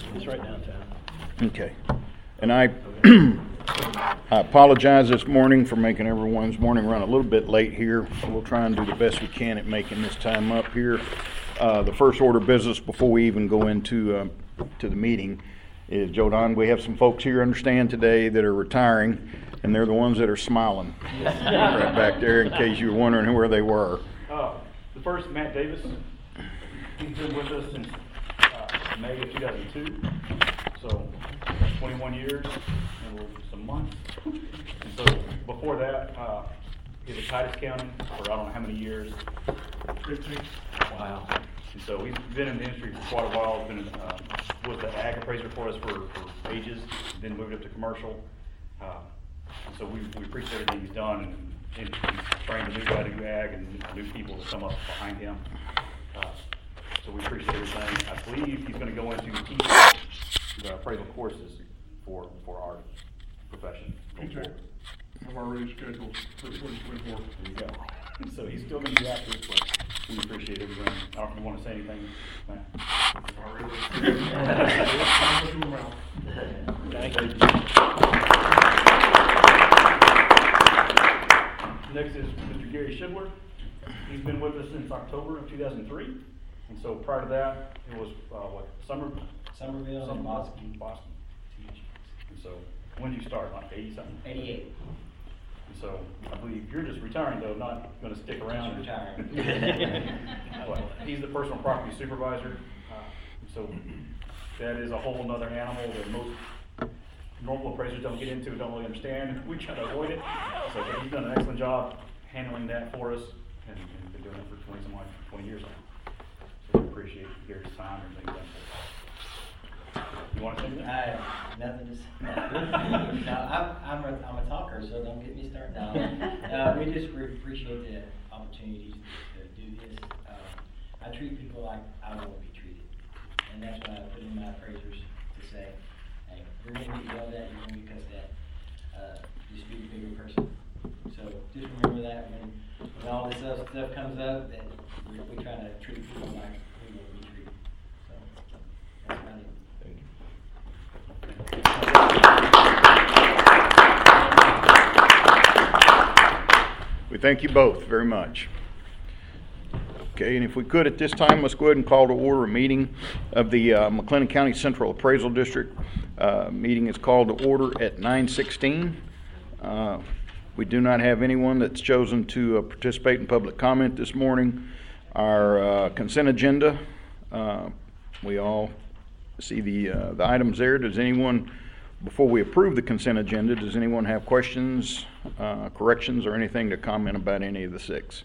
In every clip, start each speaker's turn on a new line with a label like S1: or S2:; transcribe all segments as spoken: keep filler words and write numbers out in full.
S1: It's right downtown.
S2: Okay. And I, I apologize this morning for making everyone's morning run a little bit late here. We'll try and do the best we can at making this time up here. Uh, the first order of business before we even go into uh, to the meeting is, Joe Don, we have some folks here, understand, today that are retiring, and they're the ones that are smiling right back there in case you were wondering where they were.
S3: Uh, the first, Matt Davis. He's been with us since uh, May of two thousand two, so twenty-one years and some months. And so before that, uh, he was at Titus County for I don't know how many years. Wow. And so he's been in the industry for quite a while. He's been uh, was the ag appraiser for us for, for ages, then moved up to commercial. Uh, and so we, we appreciate everything he's done, and, and he's trained a new guy to do ag and new people to come up behind him. Uh, so we appreciate everything. I believe he's going to go into teach the appraisal courses for for our profession.
S4: Okay. I've already scheduled for twenty twenty-four.
S3: There you go. So he's still going to be active, but we appreciate everything. I don't know if you want to say anything, Matt.
S1: Thank you.
S3: Next is Mister Gary Shibler. He's been with us since October of two thousand three. And so prior to that, it was, uh, what, Summer?
S5: Somerville and Boston.
S3: Boston. And so, when did you start, like eighty something?
S5: eighty-eight.
S3: And so, I believe you're just retiring though, not gonna stick around.
S5: Just retiring.
S3: Well, he's the personal property supervisor. Uh, So, that is a whole nother animal that most normal appraisers don't get into, don't really understand. We try to avoid it. So, he's done an excellent job handling that for us, and, and been doing it for twenty some odd, twenty years now. So, we appreciate Gary's time and things like that. You want to say that?
S5: I, nothing to say. No, I'm, I'm, a, I'm a talker, so don't get me started now. Uh, we just re- appreciate the opportunity to do this. Uh, I treat people like I want to be treated. And that's why I put in my appraisers to say, hey, you're going to get yelled at, you're going to get cussed at. Uh, just be the bigger person. So just remember that when, when all this other stuff comes up, that we're, we try to treat people like we want to be treated. So that's about it.
S2: We thank you both very much. Okay, and if we could at this time, let's go ahead and call to order a meeting of the uh, McLennan County Central Appraisal District. Uh, meeting is called to order at nine sixteen. Uh, we do not have anyone that's chosen to uh, participate in public comment this morning. Our uh, consent agenda, uh, we all see the uh, the items there. Does anyone, before we approve the consent agenda, does anyone have questions, uh, corrections, or anything to comment about any of the six?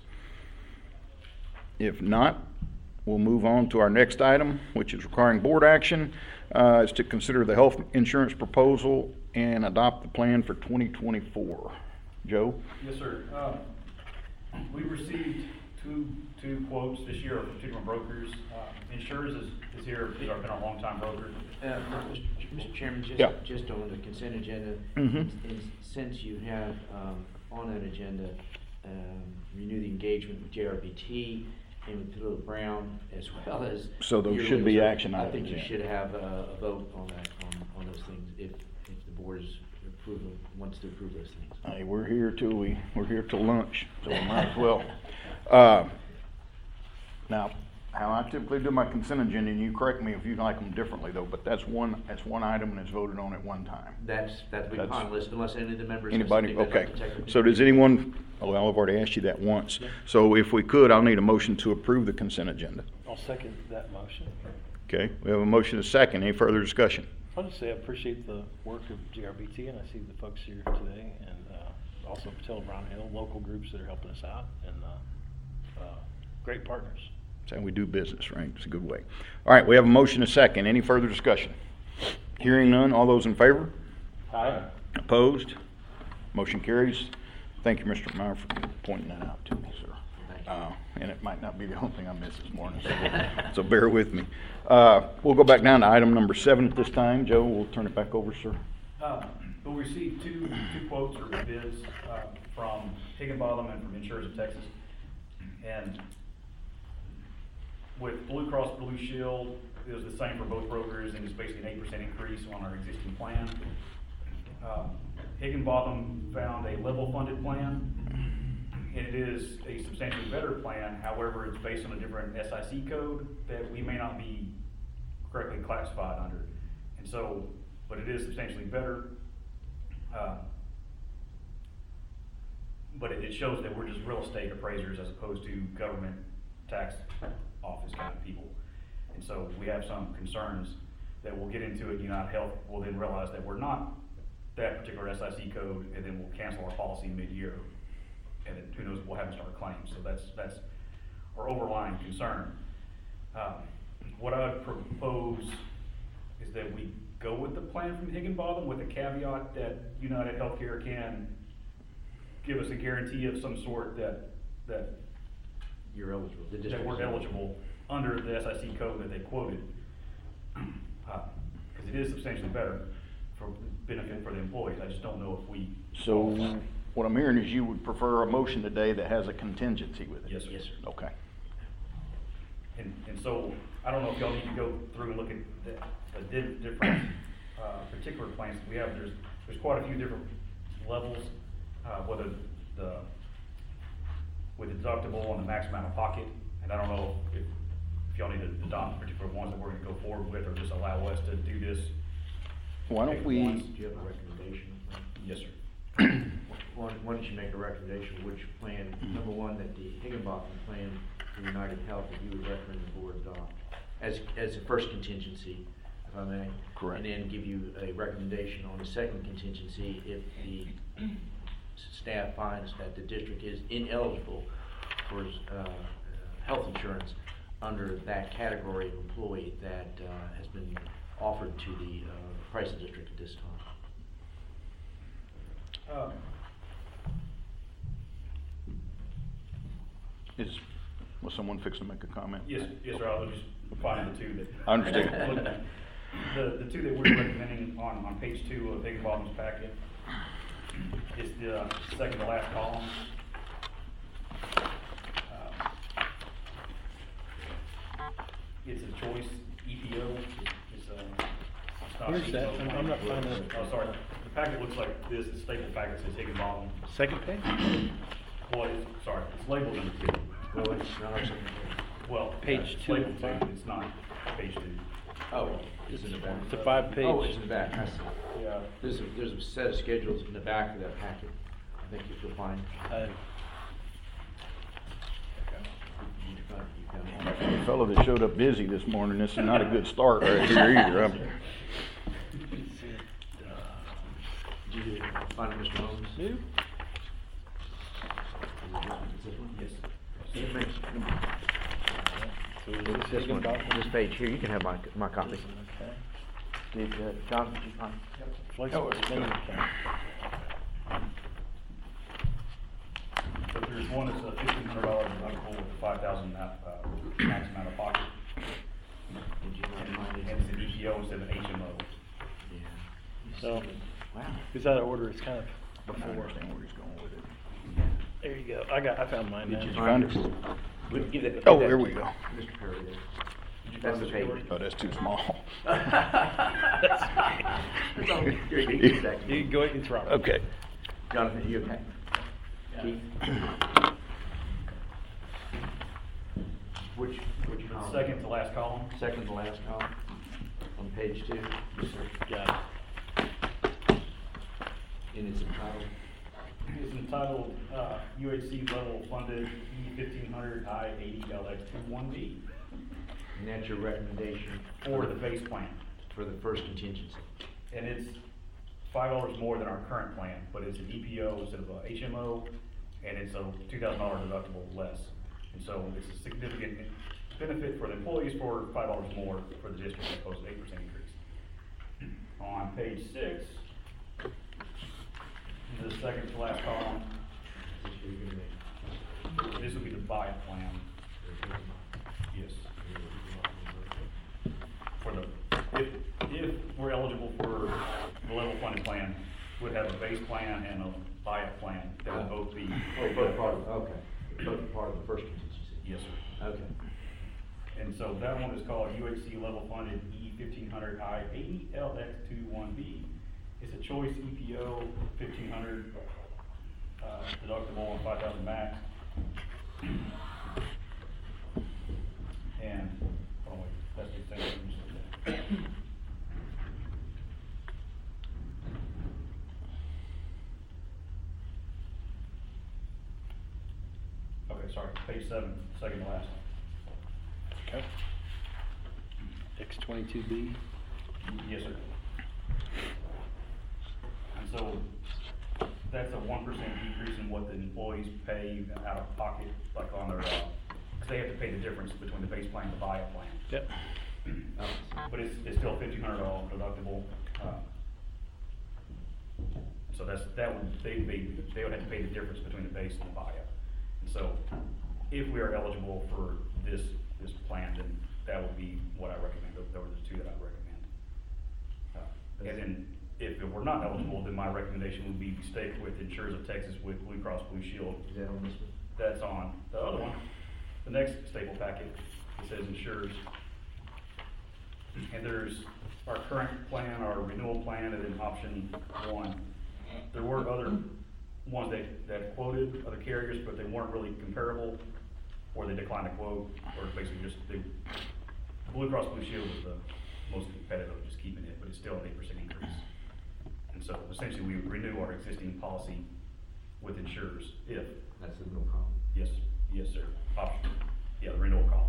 S2: If not, we'll move on to our next item, which is requiring board action, uh, is to consider the health insurance proposal and adopt the plan for twenty twenty-four. Joe?
S3: Yes, sir. Um, we received two two quotes this year from two different brokers. Uh, Insurers is, is here, has been our longtime broker.
S6: Uh, Mister Chairman, just,
S2: Yeah.
S6: just on the consent agenda,
S2: Mhm.
S6: is- since you have um, on that agenda, um, renew the engagement with J R B T and with Philip Brown, as well as.
S2: So those
S6: your
S2: should be
S6: legal-
S2: action
S6: I think
S2: items,
S6: you
S2: yeah.
S6: should have a, a vote on that, on, on those things, if, if the board is approval, wants to approve those things.
S2: Hey, we're here till we, we're here till lunch, so we might as well. Uh, Now, how I typically do my consent agenda, and you correct me if you like them differently though, but that's one, that's one item and it's voted on at one time.
S6: That's, that'd be
S2: That's-
S6: fine, unless, unless any of the members. has
S2: Anybody?
S6: something they'd like
S2: Okay.
S6: to take up.
S2: So does anyone, oh, well, I've already asked you that once. So if we could, I'll need a motion to approve the consent agenda.
S1: I'll second that motion.
S2: Okay, we have a motion and a second. Any further discussion?
S1: I'll just say I appreciate the work of J R B T, and I see the folks here today, and uh, also Patel Brown Hill, local groups that are helping us out, and uh, uh, great partners.
S2: That's how we do business, right? It's a good way. All right, we have a motion and a second. Any further discussion? Hearing none, all those in favor?
S1: Aye.
S2: Opposed? Motion carries. Thank you, Mister Meyer, for pointing that out to me, sir.
S6: Thank you.
S2: Uh, and it might not be the only thing I missed this morning, so, so bear with me. Uh, we'll go back down to item number seven at this time. Joe, we'll turn it back over, sir.
S3: Uh, but we received two, two quotes or bids, uh, from Higginbotham and from Insurers of Texas. And with Blue Cross Blue Shield, it was the same for both brokers, and it's basically an eight percent increase on our existing plan. Um, Higginbotham found a level funded plan, and it is a substantially better plan. However, it's based on a different S I C code that we may not be correctly classified under. And so, but it is substantially better. Uh, but it, it shows that we're just real estate appraisers as opposed to government tax office kind of people. And so we have some concerns that we'll get into it. United Health will then realize that we're not that particular S I C code, and then we'll cancel our policy mid-year. And then who knows, we'll have to start claims. So that's, that's our overlying concern. Um, what I would propose is that we go with the plan from Higginbotham with the caveat that United Healthcare can give us a guarantee of some sort that, that
S6: You're eligible. The
S3: that
S6: district
S3: we're
S6: is
S3: eligible under the S I C code that they quoted. Because it is substantially better for benefit for the employees. I just don't know if we.
S2: So what I'm hearing is you would prefer a motion today that has a contingency with it?
S3: Yes, sir.
S6: Yes, sir.
S2: Okay.
S3: And, and so, I don't know if y'all need to go through and look at the, the di- different, uh, particular plans that we have. There's, there's quite a few different levels, uh, whether the, with the deductible and the max amount of pocket. And I don't know if, if y'all need to adopt particular ones that we're gonna go forward with, or just allow us to do this.
S2: Why don't we,
S6: Do you have a recommendation?
S3: Yes, sir.
S6: Why why don't you make a recommendation, which plan, number one, that the Higginbotham plan for United Health, that you would recommend the board adopt as, as a first contingency, if I may?
S2: Correct.
S6: And then give you a recommendation on the second contingency if the staff finds that the district is ineligible for, uh, health insurance under that category of employee that, uh, has been offered to the, uh, pricing district at this time.
S3: Uh,
S2: is, was someone fixing to make a comment?
S3: Yes, yes, sir, I was just finding the two that.
S2: I understand.
S3: The, the two that we're recommending on, on page two of Higginbotham's packet is the uh, second to last column. Uh, It's a choice E P O, it's, uh, it's not.
S1: Where's that? I'm- I'm not finding it.
S3: Oh, sorry, the packet looks like this, the staple packet says Higginbotham.
S1: Second page?
S3: Well, it's, sorry, it's labeled in two.
S6: Well, it's not our second
S3: Well,
S1: Page
S3: it's
S1: two.
S3: labeled two, it's not page two.
S6: Oh, it's in the back.
S1: It's a five page.
S6: Oh, it's in the back, I see.
S3: Yeah.
S6: There's a, there's a set of schedules in the back of that packet. I think you can find.
S1: Uh,
S6: You found- you found it.
S2: The fellow that showed up busy this morning, this is not a good start right here either. I'm-
S6: Did you find it, Mister Holmes?
S1: New?
S6: Is this one?
S3: Yes.
S6: It makes-
S1: So is
S7: This
S1: this
S7: one,
S1: Higginbotham?
S7: this page here, you can have my, my copy.
S1: Okay.
S7: Did, uh, John, did you find?
S1: Flexible spending account.
S3: But there's one that's a fifteen hundred dollar deductible with a five thousand, uh, max amount of pocket.
S6: Did you
S3: And
S6: find it?
S3: and it's an E P O instead of H M O.
S6: Yeah.
S1: So,
S7: Wow.
S1: is that order? It's kind of
S2: I
S1: before.
S2: understand where he's going with it.
S1: There you go. I got, I found mine now.
S6: Did
S2: Did you find it?
S7: We can give that.
S2: Oh,
S7: give that-
S2: there we go.
S6: Mister Perry there.
S3: Did you
S7: That's
S3: find
S7: the
S3: this,
S7: page.
S2: Oh, that's too small.
S7: It's all- here, you can give that.
S1: You can go ahead and try.
S2: Okay.
S6: Jonathan, you okay? Keith? Which, which
S3: The
S6: column?
S3: second to last column.
S6: Second to last column, on page two,
S1: Got it.
S6: and it's entitled,
S3: It's entitled, uh, U H C level funded E fifteen hundred I eighty L X two one B
S6: and that's your recommendation
S3: for the base plan.
S6: for the first contingency.
S3: And it's five dollars more than our current plan, but it's an E P O instead of a H M O, and it's a two thousand dollar deductible less. And so it's a significant benefit for the employees for five dollars more for the district as opposed to eight percent increase. On page six, the second to last column, this would be the buy-up plan. Yes. For the, if, if we're eligible for the level funded plan, would have a base plan and a buy-up plan that would both be.
S6: Oh, both part of, okay, both part of the first contingency.
S3: Yes, sir.
S6: Okay.
S3: And so that one is called U H C level funded E fifteen hundred I eighty L X twenty-one B. It's a choice E P O, fifteen hundred uh, deductible and five thousand max. And, oh wait, that's the thing. Okay, sorry, page seven, second to last.
S1: Okay. X twenty-two B.
S3: Yes, sir. And so that's a one percent decrease in what the employees pay out of pocket, like on their, uh, cause they have to pay the difference between the base plan and the buy-up plan.
S1: Yep.
S3: But it's, it's still fifteen hundred dollars deductible. uh, So that's, that would, they'd be, they would have to pay the difference between the base and the buy-up. And so if we are eligible for this, this plan, then that would be what I recommend. Those are the two that I recommend. Uh, And then if it were not eligible, then my recommendation would be to stay with Insurers of Texas with Blue Cross Blue Shield.
S6: Is that on this one?
S3: That's on the other one. The next staple packet, it says insurers. And there's our current plan, our renewal plan, and then option one. There were other ones that, that quoted, other carriers, but they weren't really comparable, or they declined to quote, or basically just, they, Blue Cross Blue Shield was the most competitive, just keeping it, but it's still an eight percent increase. And so essentially we would renew our existing policy with insurers if,
S6: That's the middle column.
S3: yes, yes, sir, option, yeah, the renewal column.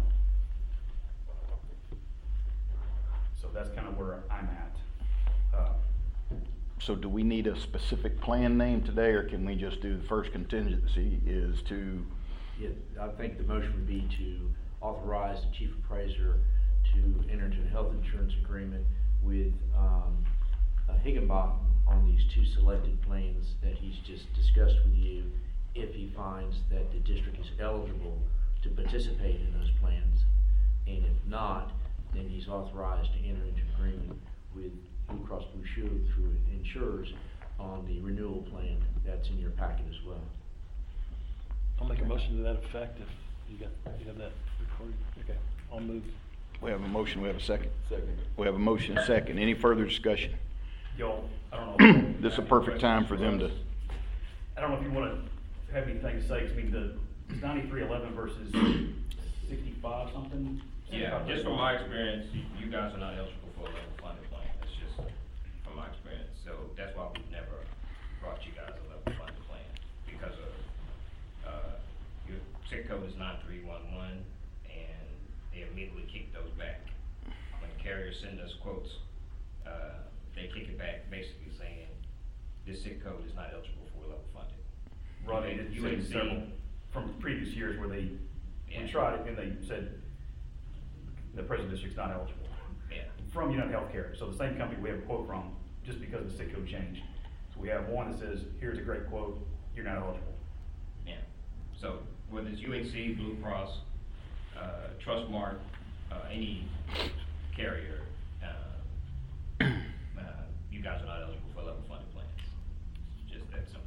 S3: So that's kind of where I'm at. Uh,
S2: So do we need a specific plan name today, or can we just do the first contingency is to,
S6: Yeah, I think the motion would be to authorize the chief appraiser to enter into a health insurance agreement with, um, uh, Higginbotham on these two selected plans that he's just discussed with you, if he finds that the district is eligible to participate in those plans. And if not, then he's authorized to enter into agreement with Blue Cross Blue Shield through insurers on the renewal plan that's in your packet as well.
S1: I'll make a motion to that effect if you got, you have that recorded. Okay, I'll move.
S2: we have a motion, we have a second?
S7: Second.
S2: We have a motion, and a second. Any further discussion?
S3: Y'all, I don't know.
S2: This is a perfect time for them to,
S3: I don't know if you wanna have anything to say, 'cause I mean, the, it's ninety-three eleven versus sixty-five something?
S8: Yeah, just from my experience, you, you guys are not eligible for a level funded plan. That's just from my experience. So that's why we've never brought you guys a level funded plan, because of, uh, your sick code is nine three one one, and they immediately kick those back. When carriers send us quotes, uh, they kick it back basically saying, this sick code is not eligible for level funded.
S3: Right, it's
S8: You
S3: been
S8: would see-
S3: several from previous years where they, we
S8: Yeah.
S3: tried it and they said, the present district's not eligible.
S8: Yeah.
S3: From United Healthcare, so the same company we have a quote from, just because the sick code changed. So we have one that says, here's a great quote, you're not eligible.
S8: Yeah, so whether it's U H C, Blue Cross, uh, Trustmark, uh, any carrier, uh, uh, you guys are not eligible for level funded plans. It's just that simple.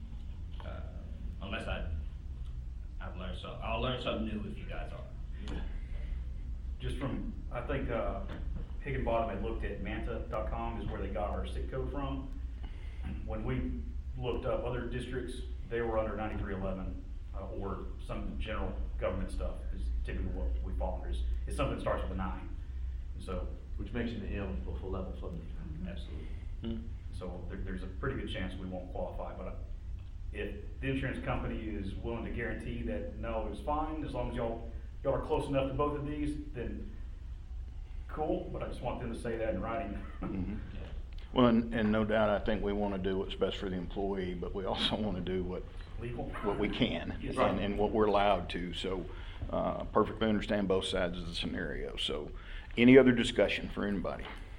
S8: Uh, unless I, I've learned some, I'll learn something new if you guys are.
S3: Just from, I think, uh, Higginbotham had looked at manta dot com is where they got our sick code from. When we looked up other districts, they were under ninety-three eleven, uh, or some general government stuff is typically what we fall under. It's, it's something that starts with a nine. And so,
S6: Which makes it ineligible for level funding.
S3: absolutely.
S1: Hmm.
S3: So there, there's a pretty good chance we won't qualify, but uh, if the insurance company is willing to guarantee that, no, it's fine, as long as y'all, y'all are close enough to both of these, then cool, but I just want them to say that in writing.
S2: Mhm. Well, and, and no doubt, I think we want to do what's best for the employee, but we also want to do what,
S3: Legal?
S2: what we can
S3: Yes.
S2: and, and what we're allowed to. So, uh, perfectly understand both sides of the scenario. So, any other discussion for anybody?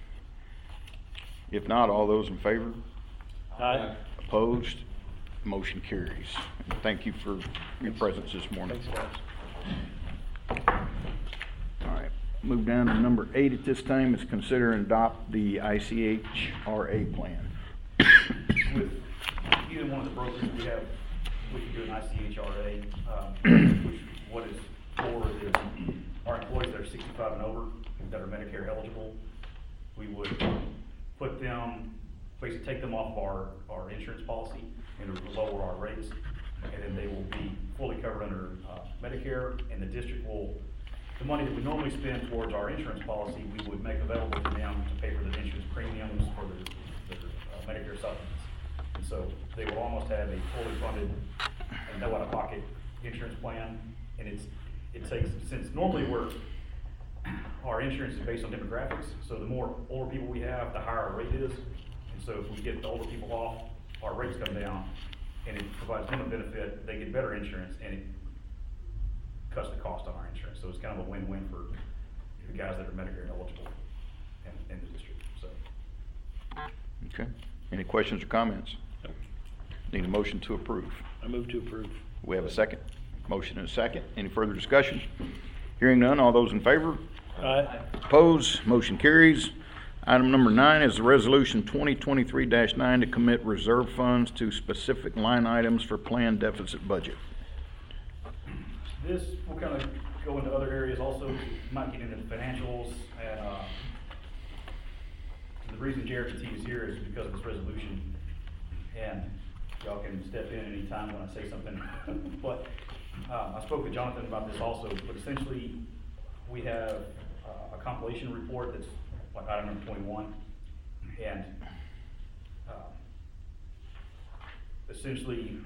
S2: If not, all those in favor?
S1: Aye.
S2: Opposed? Motion carries. Thank you for your presence this morning.
S1: Thanks, guys.
S2: All right, move down to number eight at this time is consider and adopt the I C H R A plan.
S3: With either one of the brokers we have, we can do an I C H R A, um, which what is for is our employees that are sixty-five and over, that are Medicare eligible, we would put them, basically take them off our, our insurance policy and lower our rates. And then they will be fully covered under uh, Medicare, and the district will, the money that we normally spend towards our insurance policy, we would make available to them to pay for the insurance premiums for their, their uh, Medicare supplements. And so they will almost have a fully funded and no out-of-pocket insurance plan. And it's, it takes, since normally we're, our insurance is based on demographics, so the more older people we have, the higher our rate is. And so if we get the older people off, our rates come down, and it provides them a benefit, they get better insurance, and it cuts the cost on our insurance. So it's kind of a win-win for the guys that are Medicare eligible in, in the district, so.
S2: Okay. Any questions or comments? Need a motion to approve.
S1: I move to approve.
S2: We have a second. Motion and a second. Any further discussion? Hearing none, all those in favor?
S1: Aye.
S2: Opposed? Motion carries. Item number nine is the resolution twenty twenty-three dash nine to commit reserve funds to specific line items for planned deficit budget.
S3: This will kind of go into other areas also, might get into the financials, and uh, the reason J R B T is here is because of this resolution, and y'all can step in any time when I say something. But uh, I spoke with Jonathan about this also, but essentially we have uh, a compilation report that's like item number twenty-one, and uh, essentially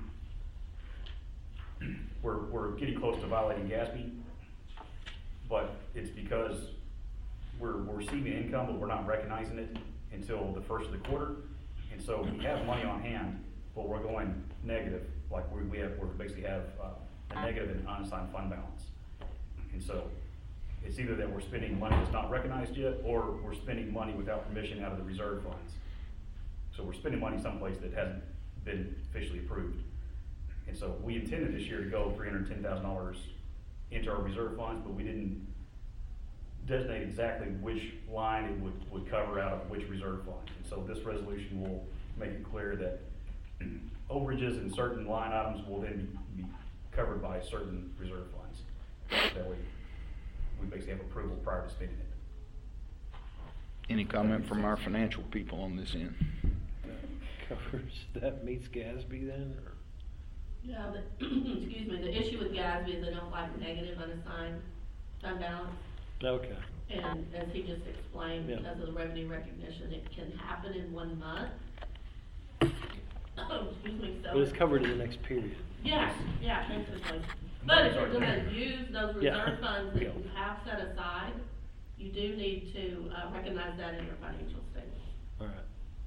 S3: we're, we're getting close to violating GASB, but it's because we're, we're receiving income, but we're not recognizing it until the first of the quarter. And so we have money on hand, but we're going negative, like we, we have, we basically have uh, a negative and unassigned fund balance. And so it's either that we're spending money that's not recognized yet, or we're spending money without permission out of the reserve funds. So we're spending money someplace that hasn't been officially approved. And so we intended this year to go three hundred ten thousand dollars into our reserve funds, but we didn't designate exactly which line it would, would cover out of which reserve fund. And so this resolution will make it clear that overages in certain line items will then be covered by certain reserve funds. That way, we basically have approval prior to spending it.
S2: Any comment from our financial people on this end?
S1: Covers, that meets GASB then, or?
S9: Yeah, the, excuse me, the issue with GASB is they don't like negative unassigned fund balance.
S1: Okay.
S9: And as he just explained,
S1: Yeah.
S9: because of the revenue recognition, it can happen in one month. Oh, excuse me, so.
S1: But it's covered in the next period.
S9: Yeah, yeah, basically. But if you're gonna use those
S1: Yeah.
S9: reserve funds that
S1: Yeah.
S9: you have set aside, you do need to, uh, recognize that in your financial statement.
S1: All right.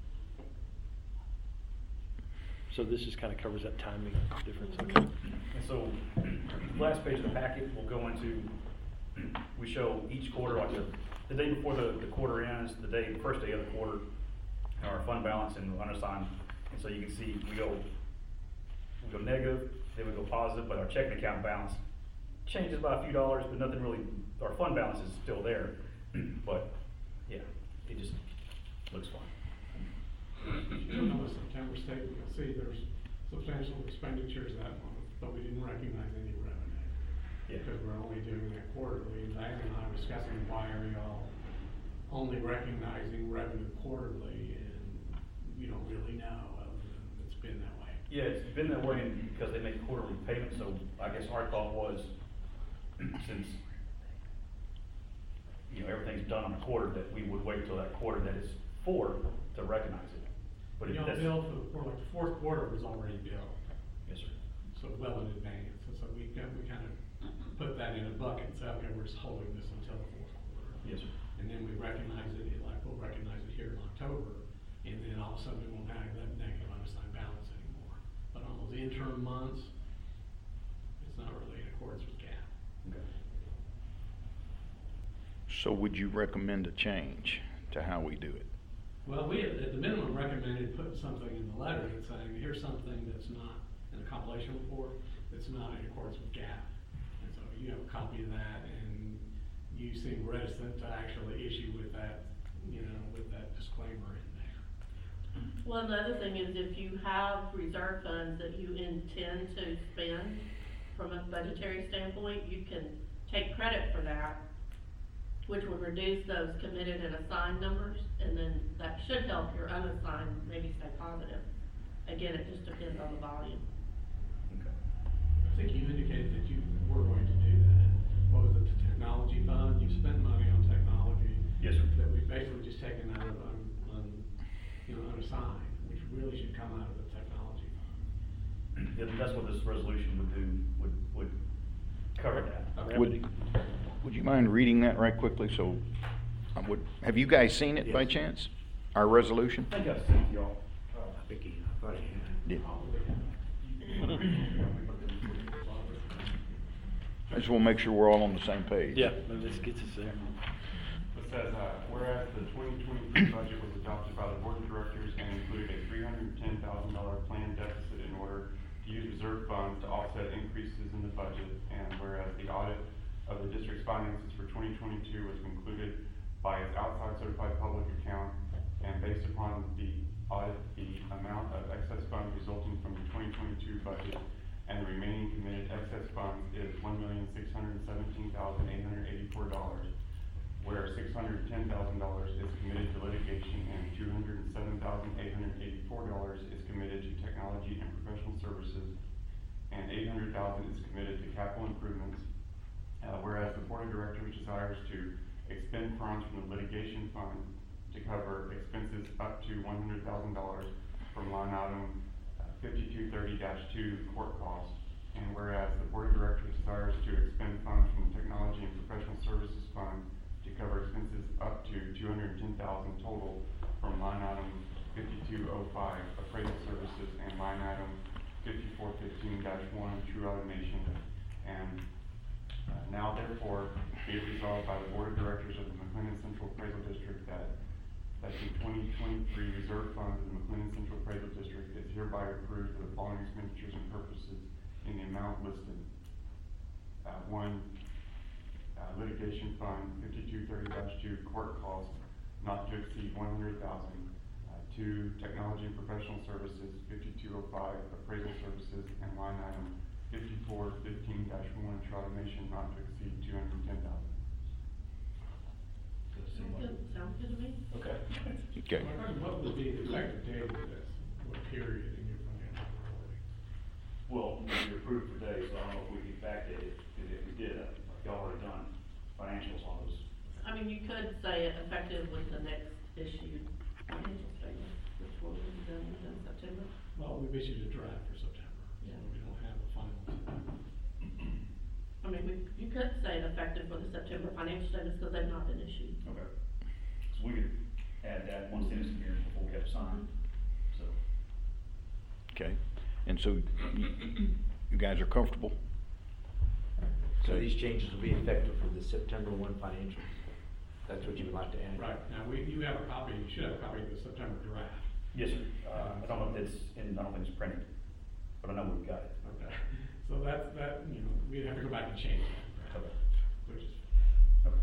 S1: So this just kind of covers that timing difference, okay?
S3: And so, the last page of the packet will go into, we show each quarter, like the, the day before the, the quarter ends, the day, the first day of the quarter, our fund balance and unassigned. And so you can see we go, we go negative, then we go positive, but our checking account balance changes by a few dollars, but nothing really, our fund balance is still there. But, yeah, it just looks fine.
S4: You'll notice September statement, you'll see there's substantial expenditures that month, but we didn't recognize any revenue.
S3: Yeah.
S4: Because we're only doing that quarterly, and Diane and I were discussing why are y'all only recognizing revenue quarterly, and you don't really know, other than it's been that way.
S3: Yeah, it's been that way because they make quarterly payments, so I guess our thought was, since, you know, everything's done on a quarter, that we would wait till that quarter that is for to recognize it. But if
S4: Y'all
S3: that's,
S4: billed for, for like the fourth quarter was already billed,
S3: yes, sir.
S4: so well in advance, and so we got, we kind of put that in a bucket and said, okay, we're just holding this until the fourth quarter.
S3: Yes, sir.
S4: And then we recognize it, like we'll recognize it here in October, and then all of a sudden we won't have that negative unassigned balance anymore. But on those interim months, it's not really in accordance with G A P.
S3: Okay.
S2: So would you recommend a change to how we do it?
S4: Well, we, at the minimum, recommended putting something in the letter and saying, here's something that's not in a compilation report, that's not in accordance with G A P. And so you have a copy of that, and you seem reticent to actually issue with that, you know, with that disclaimer in there.
S9: Well, the other thing is if you have reserve funds that you intend to spend from a budgetary standpoint, you can take credit for that which would reduce those committed and assigned numbers, and then that should help your unassigned maybe stay positive. Again, it just depends on the volume.
S4: I think you indicated that you were going to do that. What was it, the technology fund? You spent money on technology.
S3: Yes, sir.
S4: That we've basically just taken out of, un, un, you know, unassigned, which really should come out of the technology fund.
S3: Yeah, that's what this resolution would do, would, would cover that.
S4: Okay.
S2: Would, would you mind reading that right quickly, so, I would, have you guys seen it by
S6: Yes.
S2: chance? Our resolution?
S3: I think I've sent it to y'all.
S6: Vicky, I thought he had.
S2: Yeah. I just wanna make sure we're all on the same page.
S1: Yeah, maybe this gets us there.
S10: It says, uh, whereas the twenty twenty-three budget was adopted by the board of directors and included a three hundred ten thousand dollar planned deficit in order to use reserve funds to offset increases in the budget, and whereas the audit of the district's finances for twenty twenty-two was concluded by its outside certified public account, and based upon the audit, the amount of excess funds resulting from the twenty twenty-two budget and the remaining committed excess funds is one million six hundred seventeen thousand eight hundred eighty-four dollars, where six hundred ten thousand dollars is committed to litigation and two hundred seven thousand eight hundred eighty-four dollars is committed to technology and professional services, and eight hundred thousand dollars is committed to capital improvements. Uh, whereas the board of directors desires to expend funds from the litigation fund to cover expenses up to one hundred thousand dollars from line item fifty-two thirty dash two court costs, and whereas the board of directors desires to expend funds from the technology and professional services fund to cover expenses up to two hundred ten thousand dollars total from line item fifty-two oh five appraisal services and line item fifty-four fifteen dash one true automation. And uh, now therefore be it resolved by the board of directors of the McLennan Central Appraisal District that that the twenty twenty-three reserve fund of the McLennan Central Appraisal District is hereby approved for the following expenditures and purposes in the amount listed. Uh, one, uh, litigation fund fifty-two thirty dash two court costs not to exceed one hundred thousand dollars. Uh, two, technology and professional services fifty-two oh five appraisal services and line item fifty-four fifteen dash one automation not to exceed two hundred ten thousand dollars.
S9: Sounds good, sounds good to me.
S3: Okay.
S2: Okay.
S4: My question, what would be the effective date of this? What period in your financial reporting?
S3: Well, we approved today, so I don't know if we can backdate it, because if we did, uh, y'all already done financials on those.
S9: I mean, you could say it effective with the next issued financial statement, which will be done in September.
S4: Well, we've issued a draft for September, so
S9: Yeah.
S4: we don't have a final.
S9: I mean, we, you could say it effective for the September financial statements because they've not been issued.
S3: Okay. So we could add that one sentence in here before we have to sign, so.
S2: Okay, and so you, you guys are comfortable?
S6: So these changes will be effective for the September one financial. That's what you would like to add?
S4: Right, now, we, you have a copy, you should have a copy of the September draft.
S3: Yes, sir. Uh, I don't know if it's, in I don't think it's printed, but I know we've got it.
S4: Okay. So that's, that, you know, we'd have to go back and change that,
S3: Okay.
S4: which is,
S3: Okay.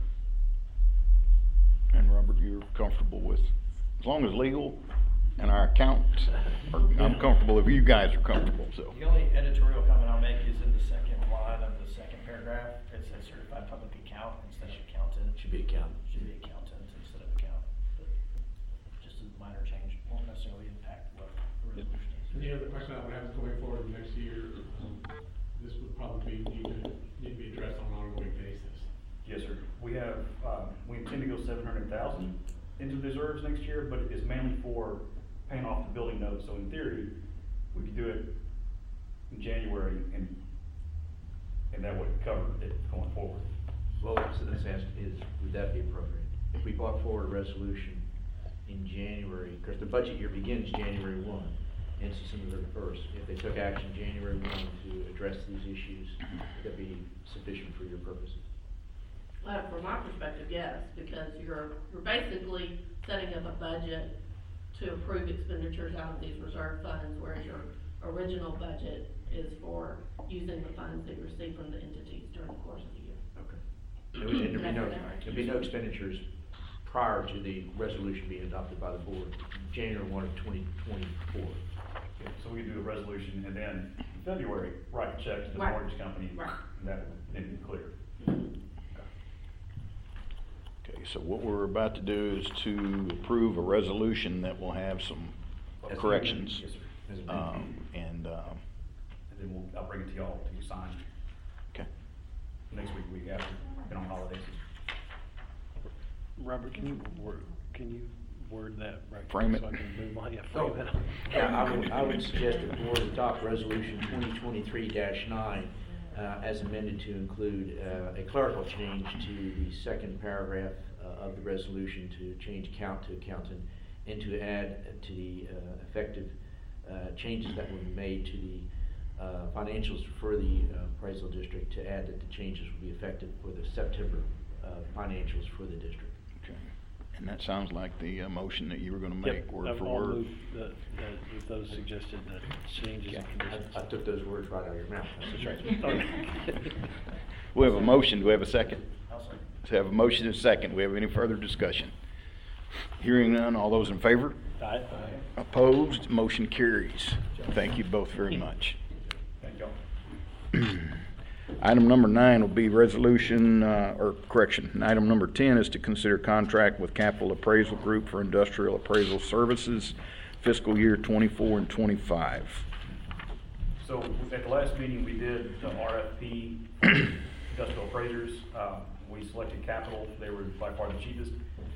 S2: And Robert, you're comfortable with, as long as legal and our accountants, are- I'm comfortable if you guys are comfortable, so.
S5: The only editorial comment I'll make is in the second line of the second paragraph. It says certified public account instead of accountant.
S6: Should be accountant.
S5: Should be accountant instead of account. But just a minor change, won't necessarily impact what the resolution is.
S4: and the other question I would have is going forward next year, um, this would probably need to, need to be addressed on an ongoing basis.
S3: Yes, sir. We have, um, we intend to go seven hundred thousand into the reserves next year, but it's mainly for paying off the building notes. So in theory, we could do it in January and, and that would cover it going forward.
S6: Well, so this ask is, would that be appropriate? If we brought forward a resolution in January, because the budget year begins January one, ends December thirty-first. If they took action January one to address these issues, would that be sufficient for your purposes?
S9: Uh, from my perspective, yes, because you're, you're basically setting up a budget to approve expenditures out of these reserve funds, whereas your original budget is for using the funds that you receive from the entities during the course of the year.
S6: Okay. There would, there'd be no, there'd be no expenditures prior to the resolution being adopted by the board, January one of twenty twenty-four.
S3: Okay, so we could do a resolution and then in February, write a check to the
S9: Right.
S3: mortgage company,
S9: Right.
S3: and that would then be clear.
S2: Okay, so what we're about to do is to approve a resolution that will have some
S3: Yes, sir.
S2: corrections.
S3: Yes, sir. As amended.
S2: Um, and, um,
S3: And then we'll, I'll bring it to y'all to be signed
S2: okay.
S3: next week, week after, been on holidays.
S1: Robert, can you word, can you word that right?
S2: Frame it.
S1: So I can move on, yeah,
S6: Oh,
S1: frame it.
S6: yeah, I would, I would suggest that the board adopt resolution twenty twenty-three dash nine, uh, as amended to include, uh, a clerical change to the second paragraph, uh, of the resolution to change count to accountant, and to add to the, uh, effective, uh, changes that were made to the, uh, financials for the uh, appraisal district, to add that the changes will be effective for the September, uh, financials for the district.
S2: Okay. And that sounds like the uh, motion that you were gonna
S1: Yep,
S2: make, word
S1: I've
S2: for
S1: all
S2: word.
S1: moved that, that, with those suggested, that changes and conditions.
S6: I, I took those words right out of your mouth.
S1: That's right.
S2: We have a motion, do we have a second?
S3: I'll second.
S2: We have a motion and a second, we have any further discussion? Hearing none, all those in favor?
S1: Aye.
S2: Opposed, motion carries. Thank you both very much.
S3: Thank y'all.
S2: Item number nine will be resolution, uh, or correction, item number ten is to consider contract with Capital Appraisal Group for industrial appraisal services fiscal year twenty-four and twenty-five.
S3: So at the last meeting, we did the R F P for industrial appraisers. Um, we selected Capital, they were by far the cheapest.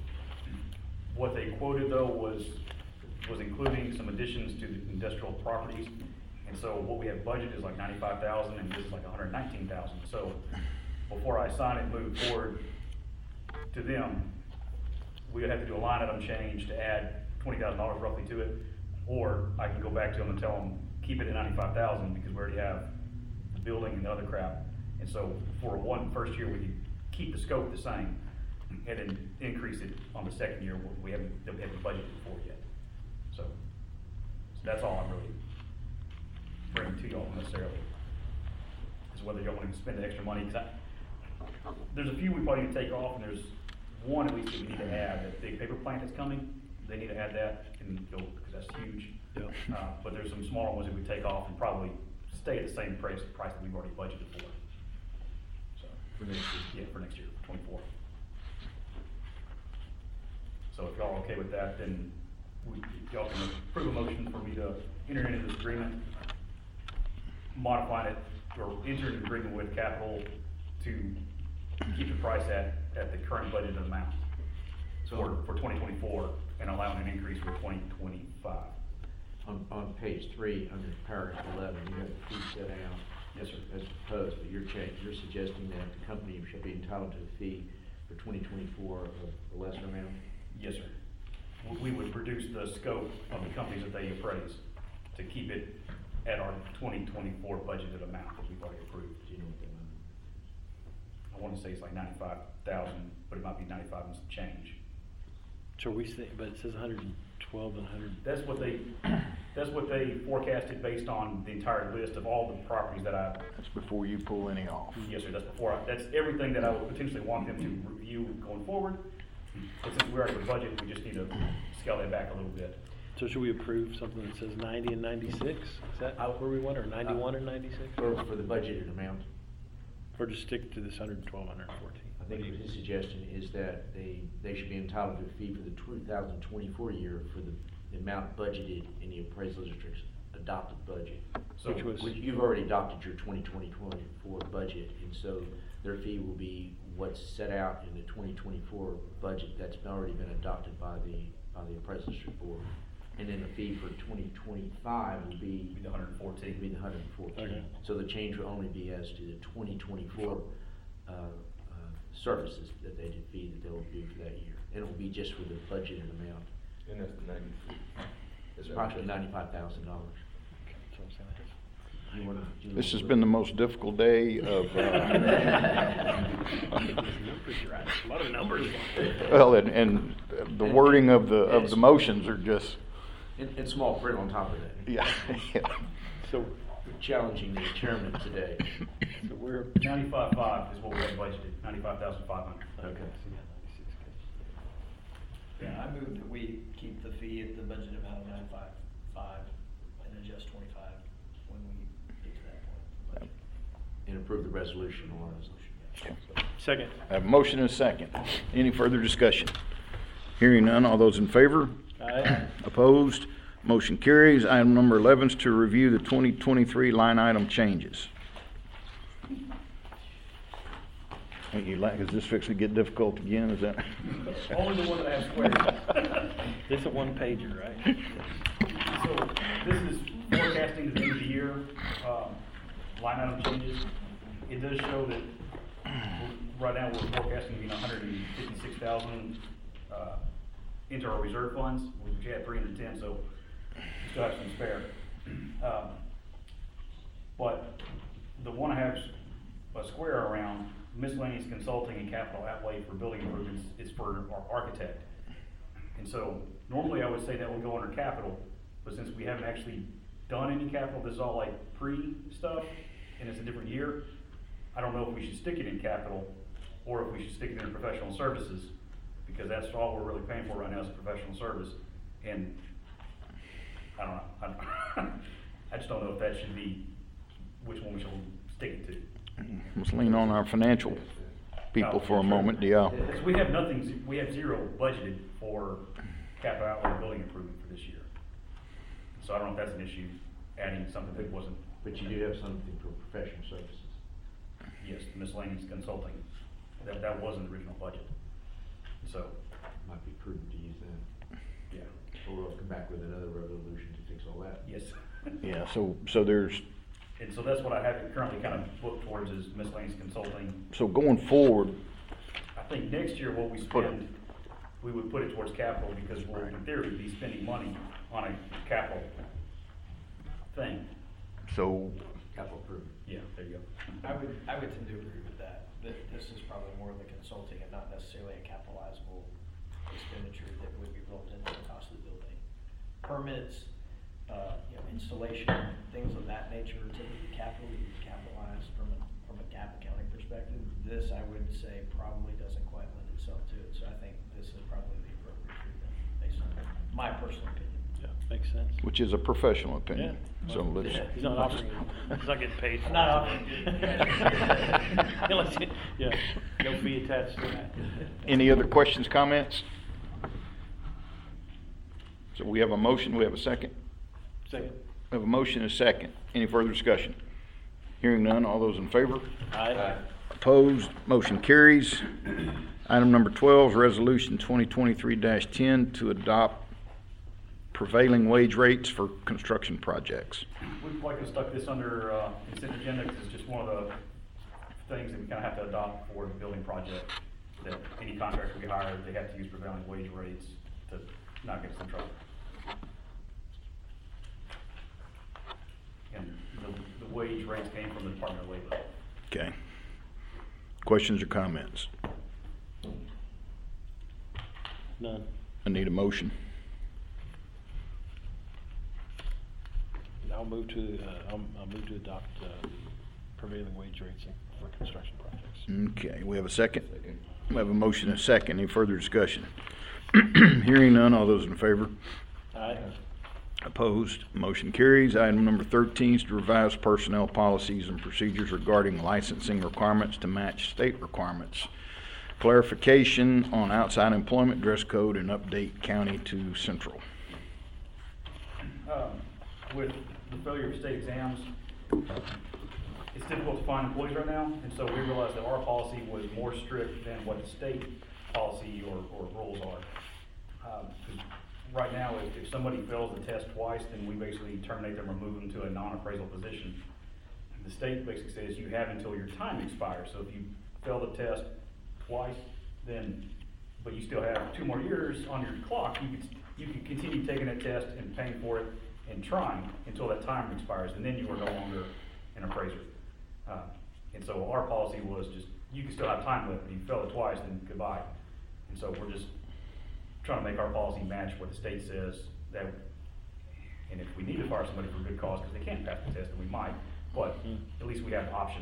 S3: What they quoted though was, was including some additions to the industrial properties. And so what we have budgeted is like ninety-five thousand and this is like one hundred nineteen thousand. So before I sign it and move forward to them, we would have to do a line item change to add twenty thousand dollars roughly to it. Or I can go back to them and tell them, keep it at ninety-five thousand because we already have the building and the other crap. And so for one first year, we could keep the scope the same and then increase it on the second year. We haven't, that we haven't budgeted for yet. So, so that's all I'm really bringing to y'all necessarily. Is whether y'all want to spend the extra money. Cause I, there's a few we probably need to take off, and there's one at least that we need to add. That big paper plant that's coming, they need to add that, and go, because that's huge.
S1: Yep.
S3: Uh, but there's some smaller ones that we take off and probably stay at the same price, price that we've already budgeted for. So,
S6: For next year.
S3: yeah, for next year, twenty-four. So if y'all are okay with that, then we, y'all can approve a motion for me to enter into this agreement, modify it, or enter an agreement with Capital to keep the price at, at the current budgeted amount for, for twenty twenty-four, and allowing an increase for twenty twenty-five.
S6: On, on page three, under paragraph eleven, you have the fee set out.
S3: Yes, sir.
S6: As proposed, but you're change, you're suggesting that the company shall be entitled to a fee for twenty twenty-four of a lesser amount?
S3: Yes, sir. We- We would produce the scope of the companies that they appraise to keep it at our twenty twenty-four budgeted amount that we've already approved.
S6: Do you know what that number?
S3: I wanna say it's like ninety-five thousand, but it might be ninety-five and some change.
S1: So we say, but it says one hundred twelve and one hundred.
S3: That's what they, that's what they forecasted based on the entire list of all the properties that I,
S2: That's before you pull any off.
S3: yes, sir, that's before, I that's everything that I would potentially want them to review going forward. But since we're already budgeted, we just need to scale that back a little bit.
S1: So should we approve something that says ninety and ninety-six? Is that where we want, or ninety-one or ninety-six?
S6: For, for the budgeted amount?
S1: Or just stick to this one hundred twelve, one hundred fourteen?
S6: I think his suggestion is that they, they should be entitled to a fee for the two thousand twenty-four year for the, the amount budgeted in the appraisal district's adopted budget.
S3: So-
S1: Which was-
S6: Which you've already adopted your twenty twenty, twenty-four budget, and so their fee will be what's set out in the twenty twenty-four budget that's already been adopted by the, by the appraisal district board. And then the fee for twenty twenty-five will be.
S3: Be the one hundred fourteen.
S6: Will be the one hundred fourteen.
S1: Okay.
S6: So the change will only be as to the twenty twenty-four, uh, uh, services that they did fee that they will do for that year. And it will be just for the budgeted amount.
S8: And that's the ninety.
S6: It's approximately ninety-five thousand dollars.
S1: That's what I'm saying.
S6: You wanna- you
S2: This has
S6: wanna-
S2: been the most difficult day of, uh,
S1: Numbers, you're right. A lot of numbers.
S2: well, and, and the wording of the, of the motions are just,
S6: In, in small print on top of that.
S2: yeah, yeah.
S1: So,
S6: Challenging the chairman today.
S1: so we're.
S3: Ninety-five five is what we have budgeted, ninety-five thousand five hundred.
S6: Okay.
S11: Yeah, I move that we keep the fee at the budget amount of ninety-five, five, and adjust twenty-five when we get to that point.
S6: And approve the resolution on resolution.
S1: Second.
S2: I have a motion and a second. Any further discussion? Hearing none, all those in favor?
S1: Aye.
S2: Opposed? Motion carries. Item number eleven is to review the twenty twenty-three line item changes. Ain't you like, is this fixing to get difficult again? Is that?
S3: Only the one that has squares.
S1: This is a one pager, right?
S3: So this is forecasting the end of the year, um, line item changes. It does show that right now we're forecasting being one hundred fifty-six thousand, uh, into our reserve funds. We had three hundred ten, so we still have some spare. Um, But the one I have a square around, miscellaneous consulting and capital outlay for building improvements is for our architect. And so normally I would say that would go under capital, but since we haven't actually done any capital, this is all like pre-stuff, and it's a different year, I don't know if we should stick it in capital or if we should stick it in professional services, because that's all we're really paying for right now is professional service. And I don't know, I, don't I just don't know if that should be, which one we should stick it to.
S2: Let's lean on our financial people for a moment, do y'all?
S3: Because we have nothing, we have zero budgeted for capital outlay building improvement for this year. So I don't know if that's an issue, adding something that wasn't.
S6: But you do have something for professional services.
S3: Yes, miscellaneous consulting, that, that wasn't the original budget. So,
S6: Might be prudent to use that.
S3: yeah,
S6: Or we'll come back with another resolution to fix all that.
S3: yes.
S2: Yeah, so, so there's,
S3: And so that's what I have it currently kind of booked towards is miscellaneous consulting.
S2: so going forward,
S3: I think next year what we
S2: Put it-
S3: spend, we would put it towards capital because we'll in theory be spending money on a capital thing.
S2: so,
S6: Capital improvement.
S3: Yeah, there you go.
S11: I would, I would tend to agree with that, that this is probably more of the consulting and not necessarily a capitalizable expenditure that would be rolled into the cost of the building. Permits, uh, you know, installation, things of that nature, typically capital, you can capitalize from a, from a GAAP accounting perspective. This, I would say, probably doesn't quite lend itself to it, so I think this is probably the appropriate treatment, based on my personal opinion.
S1: Yeah, makes sense.
S2: which is a professional opinion.
S1: Yeah.
S2: So let's,
S1: He's not offering, he's not getting paid for it.
S11: I'm not offering it.
S1: Unless you- Yeah, no fee attached to that.
S2: any other questions, comments? So we have a motion, we have a second?
S1: Second.
S2: We have a motion and a second. Any further discussion? Hearing none, all those in favor?
S1: Aye.
S2: Opposed, motion carries. Item number twelve is Resolution twenty twenty-three dash ten to adopt prevailing wage rates for construction projects.
S3: We'd like to stuck this under, uh, consent agenda, because it's just one of the things that we kind of have to adopt for the building project. That any contractor we hire, they have to use prevailing wage rates to not get us in trouble. And the, the wage rates came from the Department of Labor.
S2: Okay. Questions or comments?
S1: None.
S2: I need a motion.
S1: I'll move to, uh, I'll, I'll move to adopt, uh, the prevailing wage rates for construction projects.
S2: Okay, we have a second? We have a motion and a second. Any further discussion? Hearing none, all those in favor?
S1: Aye.
S2: Opposed, motion carries. Item number thirteen is to revise personnel policies and procedures regarding licensing requirements to match state requirements. Clarification on outside employment dress code and update county to central.
S3: Um, with the failure of state exams, it's difficult to find employees right now, and so we realized that our policy was more strict than what the state policy or, or rules are. Um, 'cause right now, if, if somebody fails the test twice, then we basically terminate them or move them to a non-appraisal position. The state basically says you have until your time expires, so if you fail the test twice, then, but you still have two more years on your clock, you could, you can continue taking that test and paying for it and trying until that time expires, and then you are no longer an appraiser. Uh, and so our policy was just, you can still have time left, but if you fail it twice, then goodbye. And so we're just trying to make our policy match what the state says that, and if we need to fire somebody for a good cause, because they can't pass the test, then we might, but at least we have an option.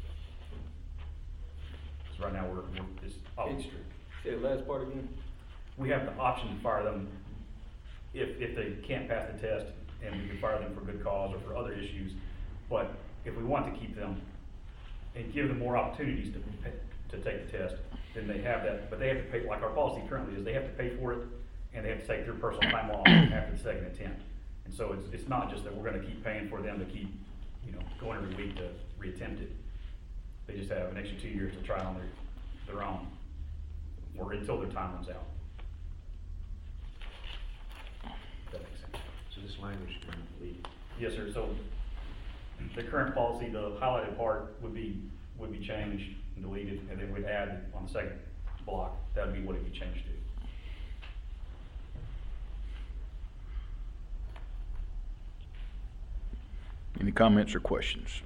S3: So right now, we're, we're just, oh,
S11: Say the last part again.
S3: we have the option to fire them if, if they can't pass the test, and we can fire them for good cause or for other issues. But if we want to keep them, and give them more opportunities to, pay- to take the test, then they have that, but they have to pay, like our policy currently is, they have to pay for it, and they have to take their personal time off after the second attempt. And so it's, it's not just that we're gonna keep paying for them to keep, you know, going every week to reattempt it. They just have an extra two years to try it on their, their own, or until their time runs out. If that makes sense.
S6: So this language is going to lead.
S3: Yes, sir, so the current policy, the highlighted part would be, would be changed and deleted, and then we'd add on the second block, that would be what it would change to.
S2: Any comments or questions?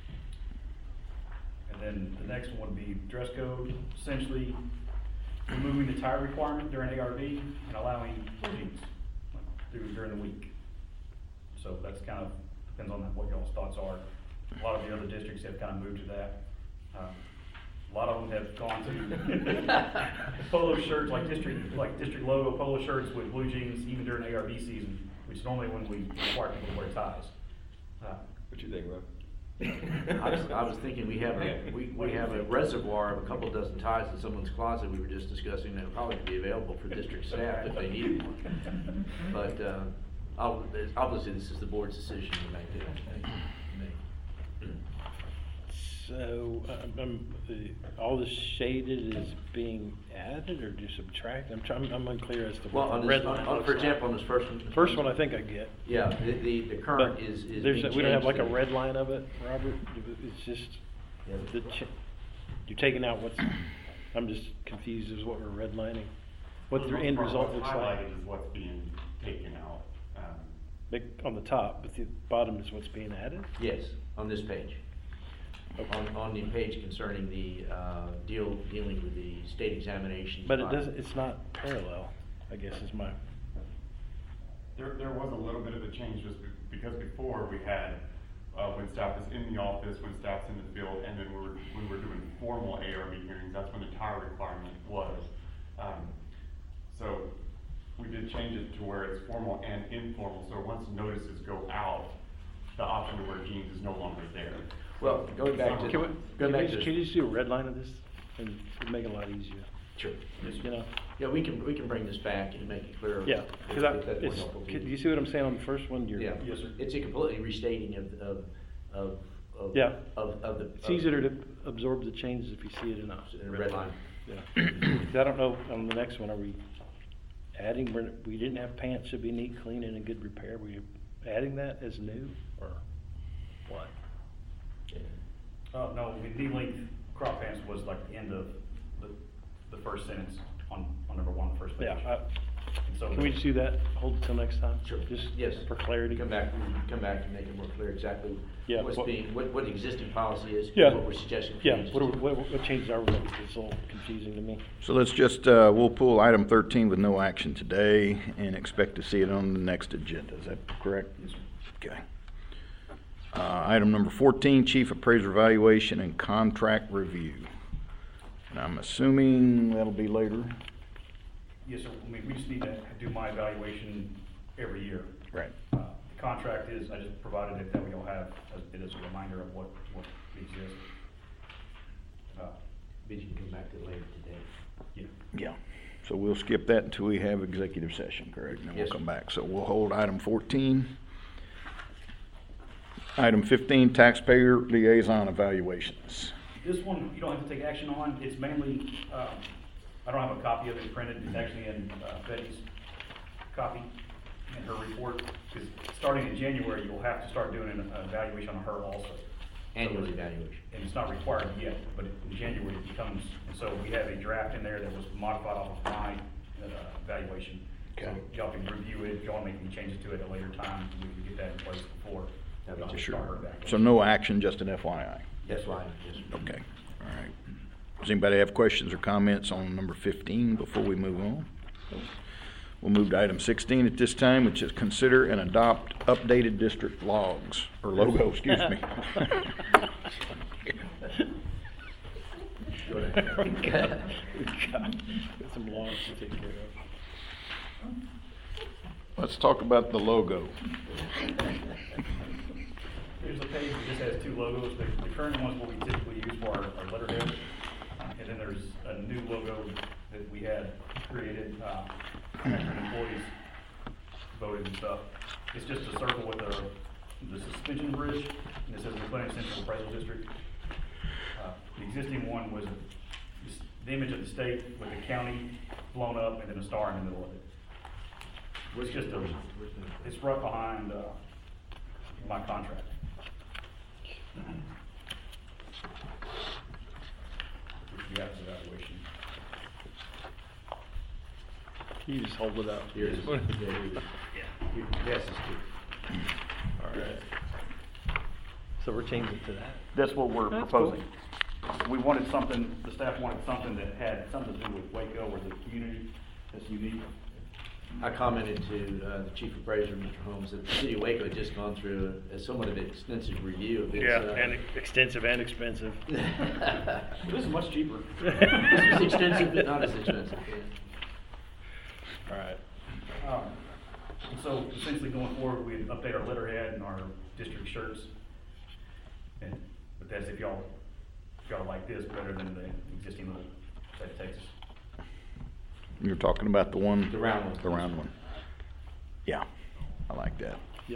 S3: And then the next one would be dress code, essentially removing the tie requirement during A R V and allowing jeans through during the week. So that's kind of, depends on what y'all's thoughts are. A lot of the other districts have kind of moved to that. Um, A lot of them have gone to polo shirts, like district, like district logo polo shirts with blue jeans, even during A R V season, which is normally when we require people to wear ties. Uh,
S8: What you think, Rob?
S6: I was, I was thinking we have a, we, we have a reservoir of a couple dozen ties in someone's closet we were just discussing that would probably be available for district staff if they needed one. But, uh, ob- obviously this is the board's decision to make it.
S1: So, uh, um, the, all this shaded is being added or do subtract? I'm trying, I'm unclear as to
S6: Well,
S1: what
S6: on
S1: the
S6: this,
S1: red line
S6: on,
S1: looks
S6: for
S1: like.
S6: example, on this first one.
S1: First one I think I get.
S6: Yeah, the, the, the current
S1: But
S6: is, is
S1: there's,
S6: being
S1: a- we don't have
S6: changed
S1: like a
S6: to-
S1: red line of it, Robert? It's just,
S6: Yeah.
S1: the, ch- you're taking out what's, I'm just confused as what we're redlining. What the end result looks
S10: What's
S1: like.
S10: highlighted is what's being taken out. Um,
S1: Big, on the top, but the bottom is what's being added?
S6: Yes, on this page. On, on the page concerning the, uh, deal, dealing with the state examinations.
S1: But it
S6: by-
S1: doesn't, it's not parallel, I guess is my,
S10: There, there was a little bit of a change just be- because before we had, uh, when staff is in the office, when staff's in the field, and then we were, when we're doing formal A R V hearings, that's when the tie requirement was. Um, so we did change it to where it's formal and informal, so once notices go out, the option to wear jeans is no longer there.
S6: Well, going back to,
S1: can we,
S6: going
S1: can
S6: back
S1: we,
S6: to.
S1: just- can you just do a red line of this? And it'd make it a lot easier,
S6: Sure.
S1: you know?
S6: Yeah, we can, we can bring this back and make it clearer.
S1: Yeah,
S6: if-
S1: cause I,
S6: if that's more
S1: it's,
S6: helpful to
S1: can you see what I'm saying on the first one? You're-
S6: Yeah,
S3: Yes, sir.
S6: it's a completely restating of, of, of, of.
S1: Yeah.
S6: Of, of the.
S1: It's easier to absorb the changes if you see it in a.
S6: In a red line.
S1: Yeah. 'Cause I don't know, on the next one, are we adding, we're, we didn't have pants should be neat, clean, and in good repair. Were you adding that as new, or what?
S3: Uh, no, the knee-length crop pants was like the end of the, the first sentence on, on number one, the first page.
S1: Yeah, I,
S3: And so
S1: can we just do that, hold it till next time?
S6: Sure.
S1: Just
S6: Yes.
S1: for clarity?
S6: Come back, we can come back and make it more clear exactly
S1: Yeah,
S6: what's
S1: what-
S6: being, what, what the existing policy is,
S1: Yeah.
S6: what we're suggesting. for
S1: Yeah,
S6: changes
S1: what,
S6: to.
S1: are- what, what changes are we making? It's a little confusing to me.
S2: So let's just, uh, we'll pull item thirteen with no action today and expect to see it on the next agenda. Is that correct?
S3: Yes, sir.
S2: Okay. Uh, item number fourteen, chief appraiser evaluation and contract review. And I'm assuming that'll be later.
S3: Yes, sir, I mean, we just need to do my evaluation every year.
S2: Right.
S3: Uh, The contract is, I just provided it that we all have, as- it is a reminder of what, what exists. Uh,
S6: But you can come back to it later today.
S3: Yeah.
S2: Yeah. So we'll skip that until we have executive session, correct? And then we'll
S6: Yes, sir.
S2: come back. So we'll hold item fourteen. Item fifteen, taxpayer liaison evaluations.
S3: This one, you don't have to take action on, it's mainly, um, I don't have a copy of it printed, it's actually in uh, Betty's copy in her report, because starting in January, you'll have to start doing an evaluation on her also.
S6: Annual evaluation.
S3: And it's not required yet, but in January it becomes, and so we have a draft in there that was modified off of my uh, evaluation. So
S2: Okay.
S3: y'all can review it, if y'all make any changes to it at a later time, we can get that in place before.
S6: That'd be
S3: y'all
S6: just
S3: start her
S2: Sure.
S3: evaluation.
S2: So no action, just an F Y I.
S6: That's why, yes.
S2: Okay, all right. Does anybody have questions or comments on number fifteen before we move on? We'll move to item sixteen at this time, which is consider and adopt updated district logs, or logo, excuse me.
S6: Go ahead.
S1: We've got got some logs to take care of.
S2: Let's talk about the logo.
S3: Here's a page that just has two logos. The, the current one's what we typically use for our, our letterhead. And then there's a new logo that we had created, uh, after employees voted and stuff. It's just a circle with the, the suspension bridge, and it says McLennan Central Appraisal District. Uh, the existing one was the image of the state with the county blown up and then a star in the middle of it. It's just a, it's right behind, uh, my contract. Which we have the evaluation.
S1: Can you just hold it up?
S6: Here it is.
S3: Yeah.
S6: Yes, it's good.
S1: All right. So we're changing to that?
S3: That's what we're
S1: That's
S3: proposing. We wanted something, the staff wanted something that had something to do with Waco or the community that's unique.
S6: I commented to uh, the chief appraiser, Mister Holmes, that the city of Waco had just gone through a, somewhat of an extensive review of its.
S1: Yeah,
S6: uh,
S1: and extensive and expensive.
S3: This is much cheaper.
S6: This was extensive, but not as expensive.
S1: All right.
S3: Um, and so essentially going forward, we'd update our letterhead and our district shirts. And, but that's if y'all, if y'all like this better than the existing little state of Texas.
S2: You're talking about the one?
S6: The round one.
S2: The round one. Yeah, I like that.
S1: Yep.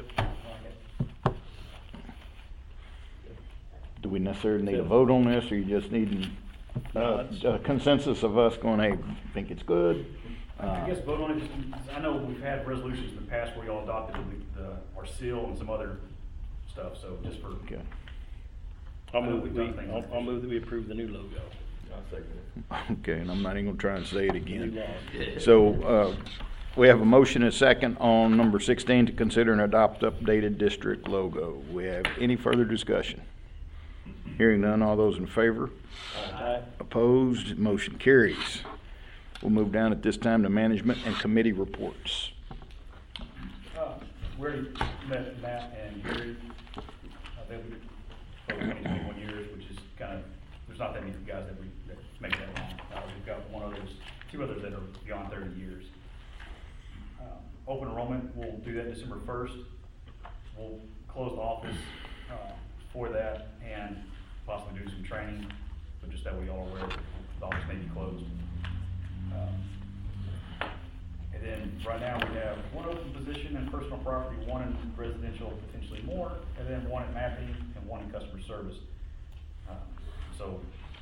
S2: Do we necessarily need a vote on this, or you just need uh, a consensus of us going, hey, think it's good?
S3: I
S2: Uh,
S3: guess vote on it, just, I know we've had resolutions in the past where y'all adopted the, the, our seal and some other stuff, so just for.
S2: Okay.
S1: I'll
S3: I know
S1: move,
S3: we've
S1: that we,
S3: done things
S1: I'll,
S3: like
S1: I'll
S3: this.
S1: move that we approve the new logo.
S2: Okay, and I'm not even gonna try and say it
S1: New
S2: again.
S1: law.
S2: So, uh, we have a motion and a second on number sixteen to consider and adopt updated district logo. We have any further discussion? Hearing none, all those in favor?
S1: Aye.
S2: Opposed, motion carries. We'll move down at this time to management and committee reports.
S3: Uh, we already met Matt and Gary. Uh, they've been over twenty, twenty-one years, which is kind of, there's not that many guys that we, that make that long. Uh, we've got one others, two others that are beyond thirty years. Um, Open enrollment, we'll do that December first. We'll close the office, uh, for that and possibly do some training, but just that way y'all are aware that the office may be closed. Um, And then right now we have one open position in personal property, one in residential, potentially more, and then one in mapping and one in customer service. Um, So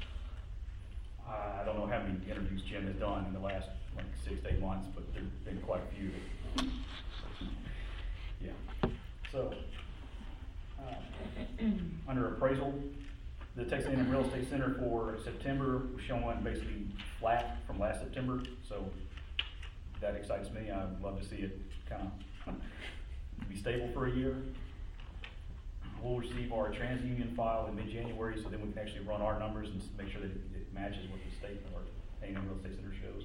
S3: I I don't know how many interviews Jim has done in the last like six to eight months, but there've been quite a few. Yeah, so, um, under appraisal, the Texas A and M Real Estate Center for September was showing basically flat from last September, so that excites me. I'd love to see it kind of be stable for a year. We'll receive our TransUnion file in mid-January, so then we can actually run our numbers and s- make sure that it, it matches what the state or A and M Real Estate Center shows.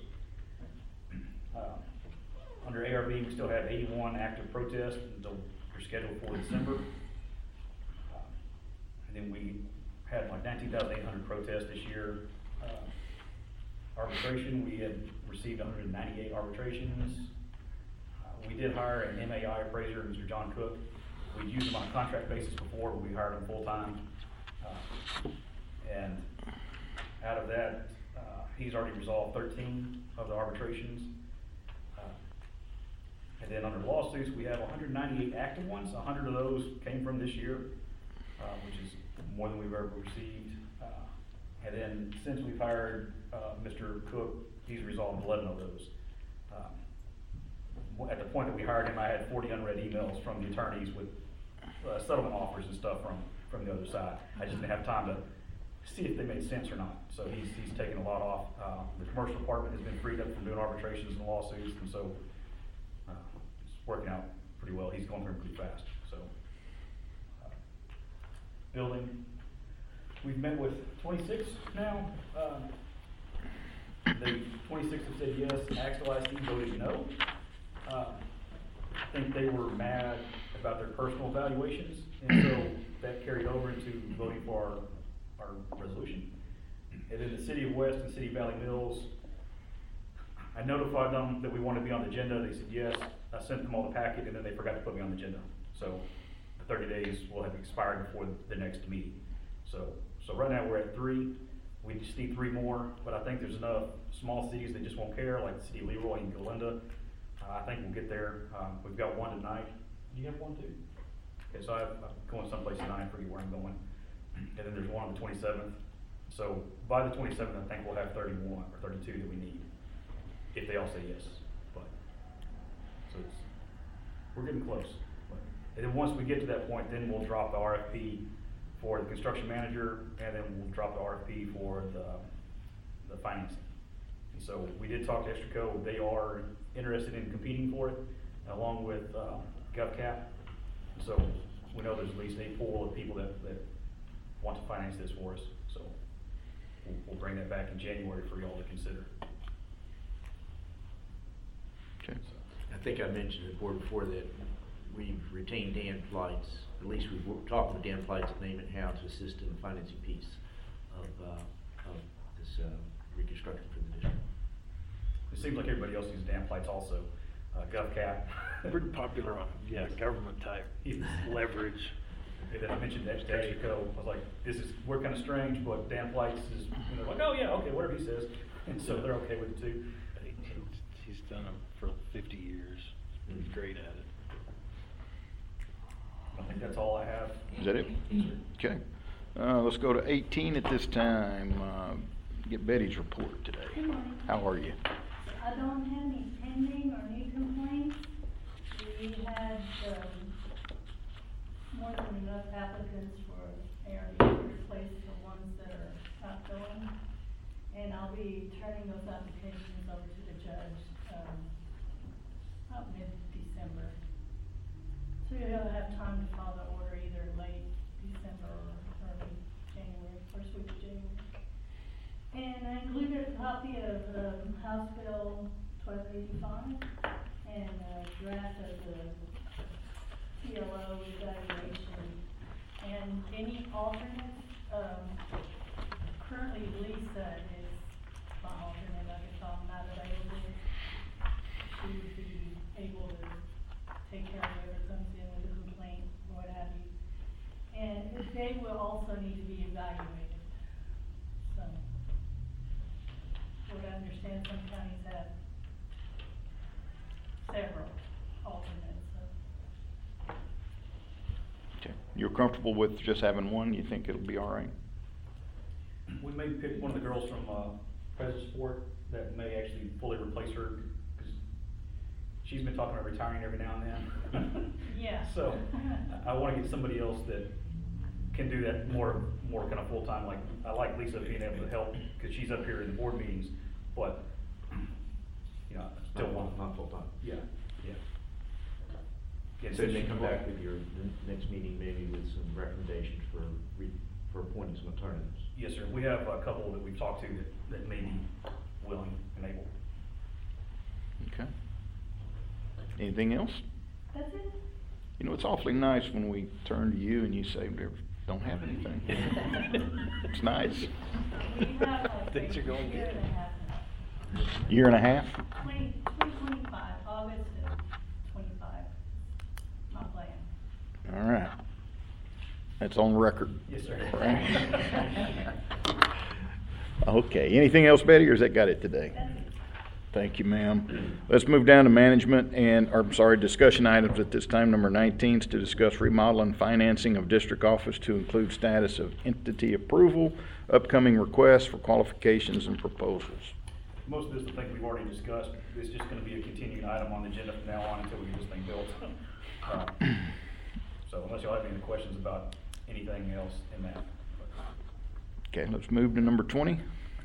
S3: Uh, Under A R B, we still have eighty-one active protests until they're scheduled for December. Uh, And then we had like nineteen thousand eight hundred protests this year. Uh, Arbitration, we had received one hundred ninety-eight arbitrations. Uh, We did hire an M A I appraiser, Mister John Cook. We'd used him on a contract basis before, but we hired him full-time. Uh, And out of that, uh, he's already resolved thirteen of the arbitrations. Uh, And then under lawsuits, we have one hundred ninety-eight active ones. one hundred of those came from this year, uh, which is more than we've ever received. Uh, And then since we've hired uh, Mister Cook, he's resolved eleven of those. Um, At the point that we hired him, I had forty unread emails from the attorneys with uh, settlement offers and stuff from, from the other side. I just didn't have time to see if they made sense or not. So he's, he's taken a lot off. Uh, The commercial department has been freed up from doing arbitrations and lawsuits, and so uh, it's working out pretty well. He's going through them pretty fast, so. uh, Building, we've met with twenty-six now. Um, The twenty-six have said yes, Axel I C voted no. Uh, I think they were mad about their personal evaluations, and so that carried over into voting for our, our resolution. And then the City of West and City of Valley Mills, I notified them that we wanted to be on the agenda. They said yes. I sent them all the packet, and then they forgot to put me on the agenda. So the thirty days will have expired before the next meeting. So So right now, we're at three. We just need three more, but I think there's enough small cities that just won't care, like the city of Leroy and Galinda. Uh, I think we'll get there. Um, we've got one tonight. Do you have one too? Okay, so I have, I'm going someplace tonight, I forget where I'm going. And then there's one on the twenty-seventh. So by the twenty-seventh, I think we'll have thirty-one or thirty-two that we need, if they all say yes. But, so it's, we're getting close. But, and then once we get to that point, then we'll drop the R F P for the construction manager, and then we'll drop the R F P for the, the financing. And so we did talk to Extraco. They are interested in competing for it, along with uh, GovCap. So we know there's at least a pool of people that, that want to finance this for us. So we'll, we'll bring that back in January for y'all to consider.
S2: Okay.
S6: I think I mentioned to the board before that we've retained Dan Flights, at least we've wor- talked with Dan Flights at Name It How to assist in the financing piece of, uh, of this uh, reconstruction for the district.
S3: It seems like everybody else uses damn lights also. Uh, GovCap.
S1: Pretty popular on, yeah, government type leverage.
S3: And then I mentioned that to Extraco. I was like, this is, we're kind of strange, but Dan Flights is, you know, like, oh yeah, okay, whatever he says. And so they're okay with it too.
S1: He- He's done them for fifty years. He's great at it.
S3: I think that's all I have.
S2: Is that it? Okay. Uh, let's go to eighteen at this time. Uh, get Betty's report today.
S12: Good morning.
S2: How are you?
S12: I don't have any pending or new complaints. We had, um, more than enough applicants for A R B to replace the ones that are outgoing. And I'll be turning those applications over to the judge, um, about mid-December. So you'll have time to file the order either late December or early January, first week of January. And I included a copy of, um, House Bill twelve eighty-five and a draft of the C L O evaluation. And any alternates, um, currently Lisa is my alternate, if I'm not available, she would be able to take care of whoever comes in with a complaint or what have you. And they will also need to be evaluated, so. What I understand, some counties have several alternates, so.
S2: Okay. You're comfortable with just having one? You think it'll be all right?
S3: We may pick one of the girls from uh, President's Sport that may actually fully replace her, because she's been talking about retiring every now and then.
S12: Yeah.
S3: So I want to get somebody else that can do that more, more kind of full time. Like I like Lisa being able to help because she's up here in the board meetings, but you know, I still
S6: Not,
S3: want.
S6: not full-time.
S3: Yeah, yeah. Yeah,
S6: So you may
S3: she-
S6: come back with your, the next meeting maybe with some recommendations for re, for appointing some alternatives.
S3: Yes, sir. We have a couple that we've talked to that, that may be willing and able.
S2: Okay. Anything else?
S12: That's it.
S2: You know, it's awfully nice when we turn to you and you say, "We don't have anything." It's nice.
S12: We have like
S1: Things are
S12: a
S1: going
S12: year
S1: good.
S12: and a half now.
S2: Year and a half?
S12: Twenty, twenty twenty-five, August of twenty-five, my plan.
S2: All right. That's on record.
S3: Yes, sir.
S2: Right. Okay. Anything else, Betty, or has that got it today?
S12: That's it.
S2: Thank you, ma'am. Let's move down to management and, or, I'm sorry, discussion items at this time. Number nineteen is to discuss remodel and financing of district office to include status of entity approval, upcoming requests for qualifications and proposals.
S3: Most of this, I think we've already discussed. It's just gonna be a continuing item on the agenda from now on until we get this thing built. Uh, So unless y'all have any questions about anything else in that.
S2: Okay, let's move to number twenty.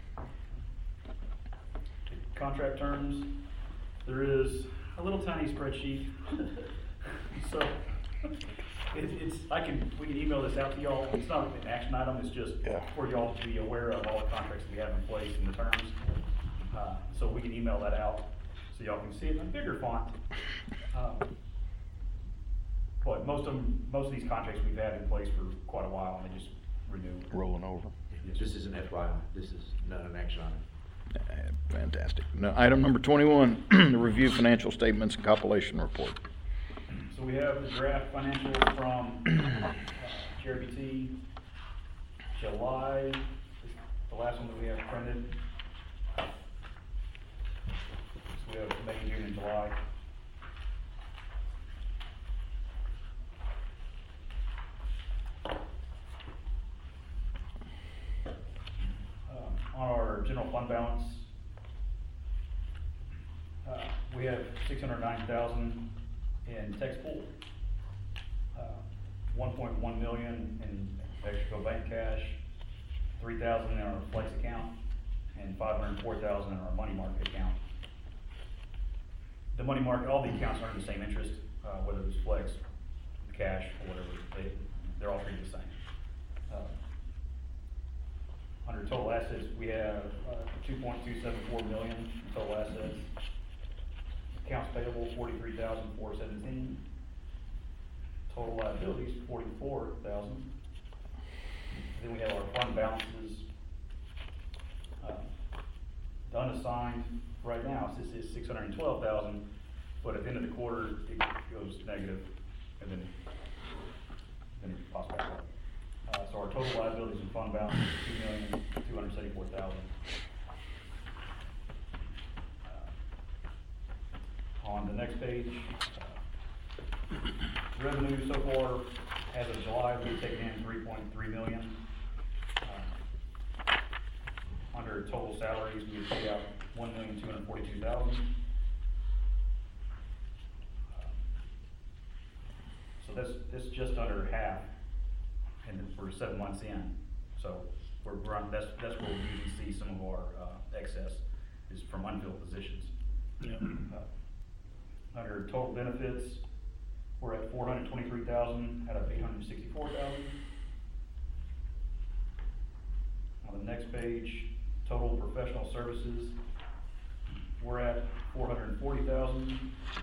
S3: Contract terms, there is a little tiny spreadsheet. So, it, it's, I can, we can email this out to y'all. It's not an action item, it's just
S2: Yeah.
S3: for y'all to be aware of all the contracts we have in place and the terms. Uh, so we can email that out so y'all can see it in a bigger font. Um, But most of them, most of these contracts we've had in place for quite a while and they just renew.
S2: Rolling over.
S6: This is an F Y I, this is not an action item.
S2: Uh, Fantastic. Now, item number twenty-one, the review financial statements and compilation report.
S3: So we have the draft financials from uh, G R B T. July is the last one that we have printed. So we have May, June, and July. Um, On our general fund balance, uh, we have six hundred nine thousand in tax pool, uh, one point one million in extra bank cash, three thousand in our flex account, and five hundred four thousand in our money market account. The money market, all the accounts earn the same interest, uh, whether it's flex, cash, or whatever, they, they're all treated the same. Uh, Under total assets, we have, uh, two point two seven four million in total assets. Accounts payable, forty-three thousand four hundred seventeen. Total liabilities, forty-four thousand. Then we have our fund balances. Uh, The unassigned right now, this is six hundred twelve thousand, but at the end of the quarter, it goes negative, and then, then it pops back up. Uh, so our total liabilities and fund balance is two million, two hundred seventy-four thousand. Uh, On the next page, uh, revenue so far, as of July, we've taken in three point three million. Uh, Under total salaries, we paid out one million, two hundred forty-two thousand. Uh, So that's, that's just under half, and we're seven months in. So we're, we're on, that's, that's where we usually see some of our, uh, excess, is from unfilled positions.
S1: Yeah.
S3: Uh, Under total benefits, we're at four hundred twenty-three thousand out of eight hundred sixty-four thousand. On the next page, total professional services, we're at four hundred forty thousand.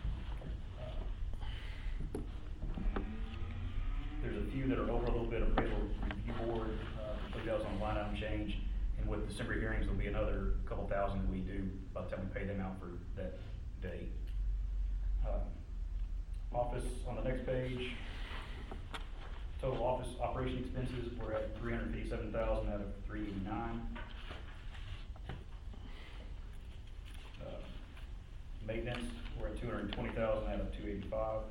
S3: There's a few that are over a little bit, appraisal review board, uh, three thousand on line item change, and with December hearings, there'll be another couple thousand that we do by the time we pay them out for that day. Uh, Office on the next page, total office operation expenses, we're at three hundred fifty-seven thousand out of three eighty-nine. Uh, Maintenance, we're at two hundred twenty thousand out of two eighty-five.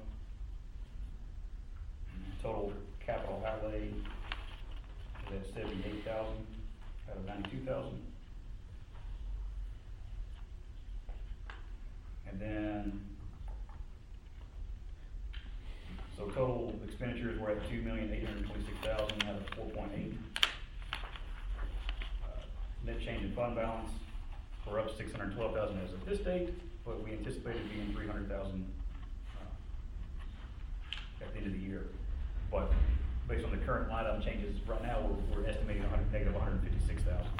S3: Total capital outlay is at seventy-eight thousand out of ninety-two thousand. And then, so total expenditures, we're at two million, eight hundred twenty-six thousand out of four point eight. Uh, Net change in fund balance, we're up six hundred twelve thousand as of this date, but we anticipated being three hundred thousand uh, at the end of the year. But based on the current line item changes, right now, we're, we're estimating one hundred, negative one hundred fifty-six thousand.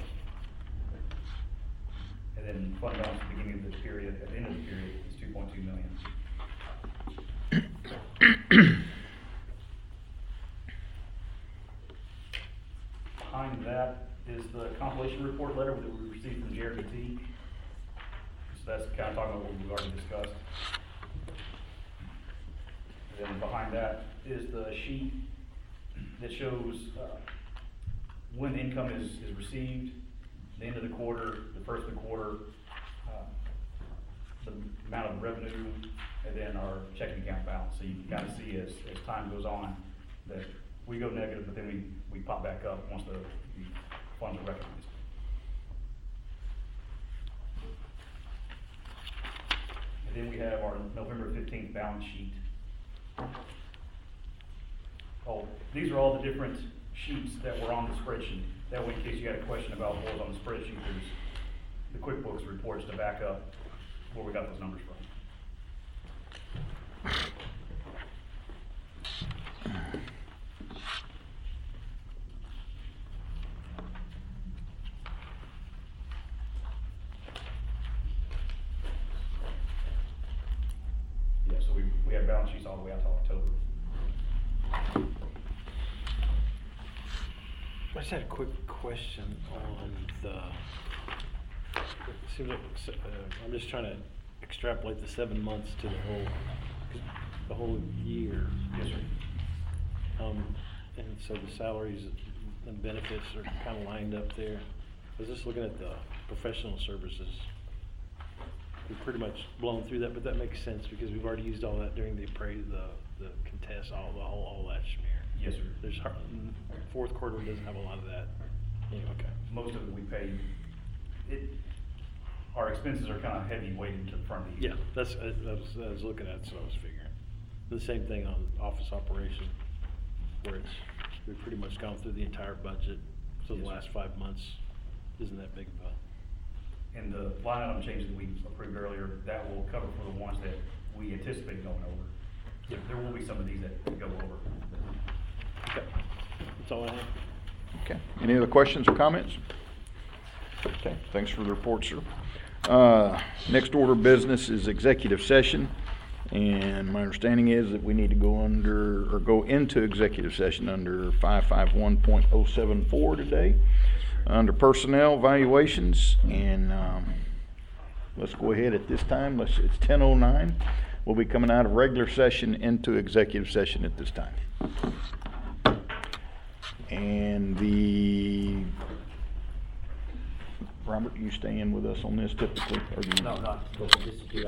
S3: And then fund balance at the beginning of this period, at the end of the period, is two point two million. Behind that is the compilation report letter that we received from J R B T. So that's kind of talking about what we've already discussed. And then behind that is the sheet that shows uh, when income is, is received, the end of the quarter, the first of the quarter, uh, the amount of revenue, and then our checking account balance. So you can kind of see as, as time goes on that we go negative, but then we, we pop back up once the, the funds are recognized. And then we have our November fifteenth balance sheet. Oh, these are all the different sheets that were on the spreadsheet. That way, in case you had a question about what was on the spreadsheet, there's the QuickBooks reports to back up where we got those numbers from. Yeah, so we, we have balance sheets all the way out to October.
S1: I just had a quick question on the, it seems like, uh, I'm just trying to extrapolate the seven months to the whole, the whole year.
S3: Yes, sir.
S1: Um, And so the salaries and benefits are kind of lined up there. I was just looking at the professional services. We've pretty much blown through that, but that makes sense because we've already used all that during the appraise, the, the contest, all, the whole, all that schmear.
S3: Yes, sir.
S1: There's, har- fourth quarter doesn't have a lot of that. Yeah, okay.
S3: Most of it we pay, it, our expenses are kind of heavy weighted to the front of the year.
S1: Yeah, that's, I, I was, I was looking at, so I was figuring. The same thing on office operation, where it's, we've pretty much gone through the entire budget, so the
S3: Yes, sir.
S1: last five months isn't that big of a.
S3: And the line item changes that we approved earlier, that will cover for the ones that we anticipate going over. There, there will be some of these that go over.
S1: Okay, that's all I have.
S2: Okay. Any other questions or comments? Okay, thanks for the report, sir. Uh, Next order of business is executive session. And my understanding is that we need to go under, or go into executive session under five five one point oh seven four today, under personnel evaluations. And um, let's go ahead at this time. Let's, it's ten oh nine. We'll be coming out of regular session into executive session at this time. And the, Robert, you staying with us on this typically? Or do you?
S6: No, no, this is